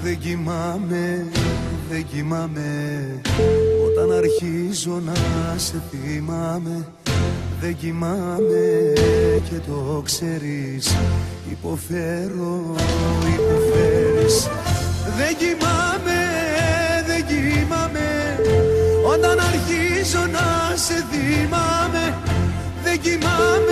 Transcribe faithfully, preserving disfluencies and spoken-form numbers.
Δεν κοιμάμαι, δεν κοιμάμαι όταν αρχίζω να σε θυμάμαι. Δεν κοιμάμαι και το ξέρεις, υποφέρω, υποφέρεις. Δεν κοιμάμαι, δεν κοιμάμαι όταν αρχίζω να σε θυμάμαι. Δεν κοιμάμαι